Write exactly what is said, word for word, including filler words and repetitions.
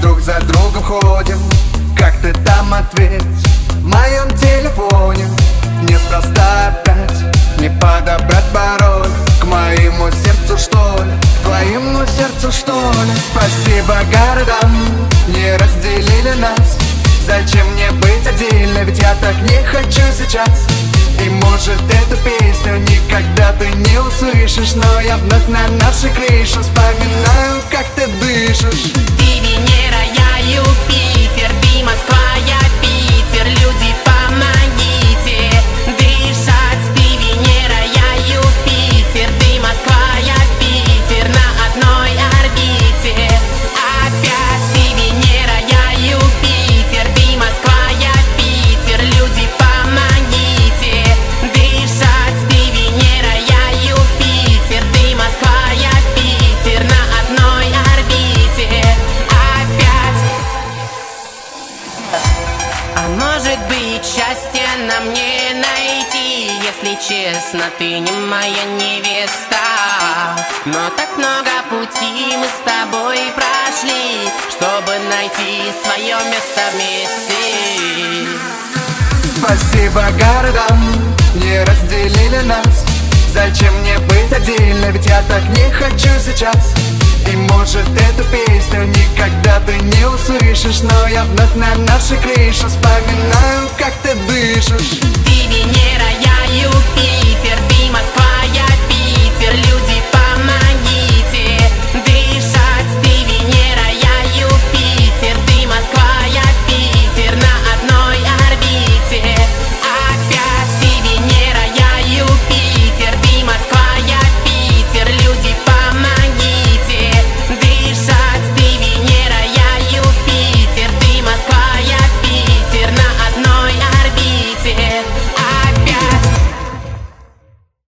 друг за другом ходим. Как ты там, ответь? В моем телефоне неспроста опять не подобрать пароль. К моему сердцу, что ли? К твоему сердцу, что ли? Спасибо городам, не разделили нас. Зачем мне быть отдельно, ведь я так не хочу сейчас. И может эту песню никогда ты не услышишь, но я вновь на нашей крыше вспоминаю, как ты дышишь. Ты Венера, я Юпитер, ты Москва, я Питер. Люди, помогите дышать. Ты Венера, я Юпитер, ты Москва, я Питер. На одной орбите опять. Ты Венера, я Юпитер, ты Москва, я Питер. Люди, помогите дышать. Ты Венера, я Юпитер, ты Москва, я Питер. На одной орбите опять. А может быть, счастье нам не найти. Если честно, ты не моя невеста. Но так много пути мы с тобой прошли, чтобы найти свое место вместе. Спасибо городам, не разделили нас. Зачем мне быть отдельно, ведь я так не хочу сейчас. И может эту песню никогда ты не услышишь, но я вновь на нашей крыше вспоминаю, как ты дышишь. Ты Венера, я Юпитер.